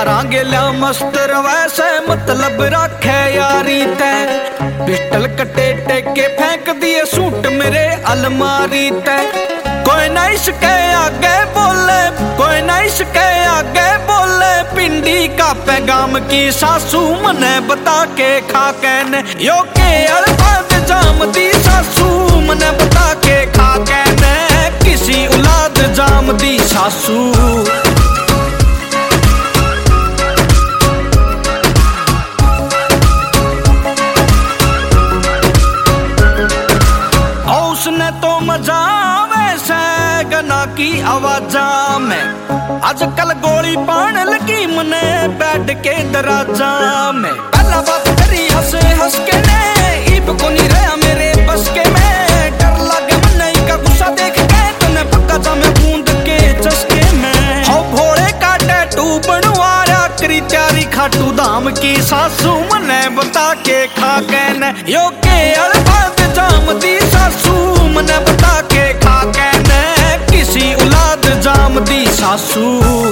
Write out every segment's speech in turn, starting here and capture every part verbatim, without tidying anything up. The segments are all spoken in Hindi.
यारा गेल्या मस्त वैसे मतलब रखे यारी ते पिस्टल कटे टेके फेंक दिए सूट मेरे अलमारी ते कोई ना इसके आगे बोले कोई ना इसके आगे बोले पिंडी का पैगाम की सासू मने बता के खा कैने यो के अल्फाज जाम दी सासू मने बता के खा कैने किसी औलाद जाम दी सासू उसने तो मजा वैसे गना की आवाजा में आजकल गोली पाने लगी मने बैठ के दराजा में पहला बात करी हंसे हंस के ने इब को नहीं रहा मेरे बस के में डर लगे मने का गुस्सा देख के तूने पक्का जा मैं बूंद के चस्के में हो भोले का टैटू बनवाया करी त्यारी खाटू धाम की सासू मने बता के खा के ने यो के अल्फाज जाम दी सासू मने बता के खा के ने किसी औलाद जाम दी सासू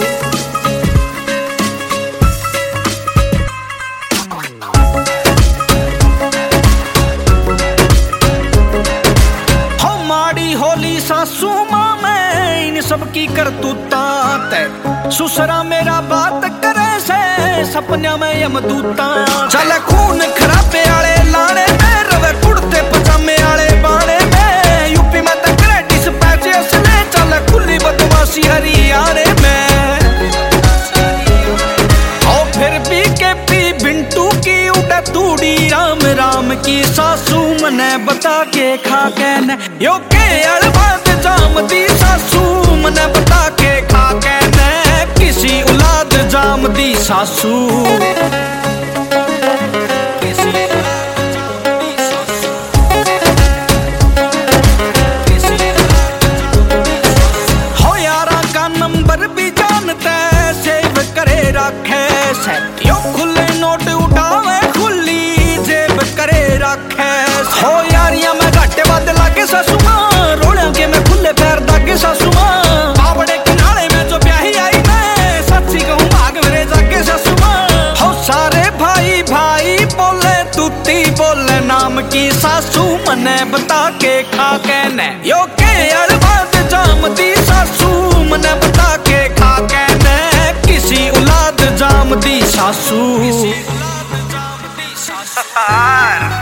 हो माड़ी होली सासू मां मैं इन सब की करतूता ते सुसरा मेरा बात करे से सपना में यमदूता चले खून खराबे आले लाने में रवे कुड़ते पजामे आले बाणे में यूपी में तक क्रेडिट पैसे असले चले खुली बदमाशी हरियाणे में और फिर भी के पी बिंटू की उड़े तूड़ी राम राम की सासू मने बता के खा के ने यो के अल्फाज जाम दी सासू मने बता के खा के ने किसी औलाद जाम दी सासू हो यारा का नंबर भी जानते सेव करे रखे से यो खुले नोट उठावे खुली जेब करे रखे हो यारियां मैं घाटे बाद लागे सासुमा रोड़िया के मैं खुले पैर दागे सासुमा बावड़े किनारे में जो ब्याही आई मैं सच्ची कहूँ भाग मेरे जाके सासुमा हो सारे भाई भाई बोले तूती बोले नाम की सासू मने बता के खा के ने यो के अल्फाज जाम दी सासू मने बता के खा के ने किसी औलाद जाम दी सासू